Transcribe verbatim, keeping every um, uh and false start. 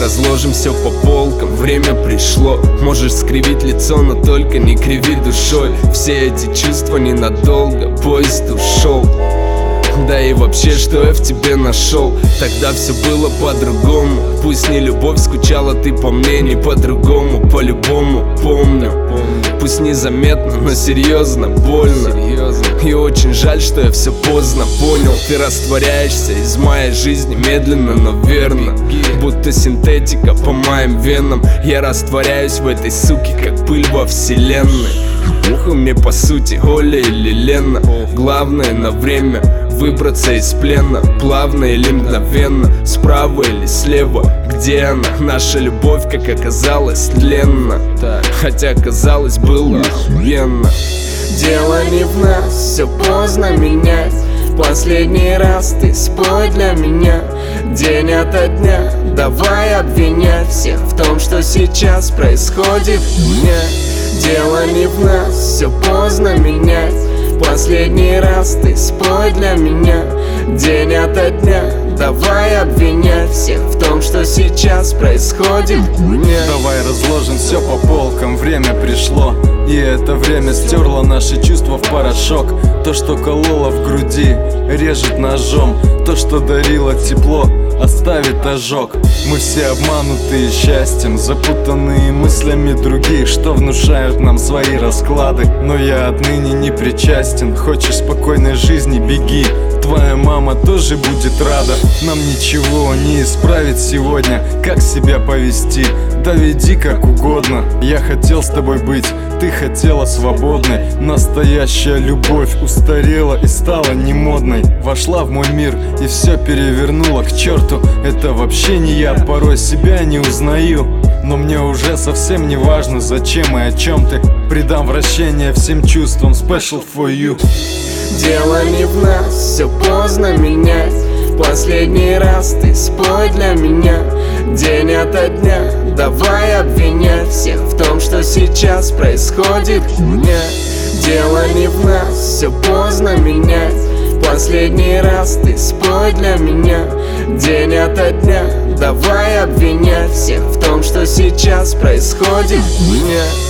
разложим все по полкам, время пришло. Можешь скривить лицо, но только не криви душой. Все эти чувства ненадолго, поезд ушел. Да и вообще, что я в тебе нашел? Тогда все было по-другому. Пусть не любовь скучала, ты по мне не по-другому. По-любому помню. Пусть незаметно, но серьезно, больно. И очень жаль, что я все поздно понял. Ты растворяешься из моей жизни медленно, но верно. Будто синтетика по моим венам. Я растворяюсь в этой суке, как пыль во вселенной. Ухо мне по сути Оля или Лена. Главное на время выбраться из плена. Плавно или мгновенно, справа или слева. Где она? Наша любовь, как оказалось, тленна. Хотя казалось, было охуенно. Дело не в нас, все поздно менять. В последний раз ты спой для меня. День ото дня, давай обвинять всех в том, что сейчас происходит у меня. Дело не в нас, все поздно менять. В последний раз ты спой для меня. День ото дня, давай обвинять всех в том, что сейчас происходит у меня. Давай разложим все по полкам, время пришло. И это время стерло наши чувства в порошок. То, что кололо в груди, режет ножом. То, что дарило тепло, оставит ожог. Мы все обманутые счастьем, запутанные мыслями других, что внушают нам свои расклады. Но я отныне не причастен. Хочешь спокойной жизни — беги. Твоя мама тоже будет рада. Нам ничего не исправить сегодня. Как себя повести? Да веди как угодно. Я хотел с тобой быть, ты хотела свободной. Настоящая любовь устарела и стала немодной. Вошла в мой мир и все перевернула к черту. Это вообще не я, порой себя не узнаю. Но мне уже совсем не важно, зачем и о чем ты. Придам вращение всем чувствам, special for you. Дело не в нас, все поздно менять. В последний раз ты спой для меня. День ото дня, давай обвинять всех в том, что сейчас происходит у меня. Дело не в нас, все поздно менять. В последний раз ты спой для меня. День ото дня, давай обвинять всех в том, что сейчас происходит у меня.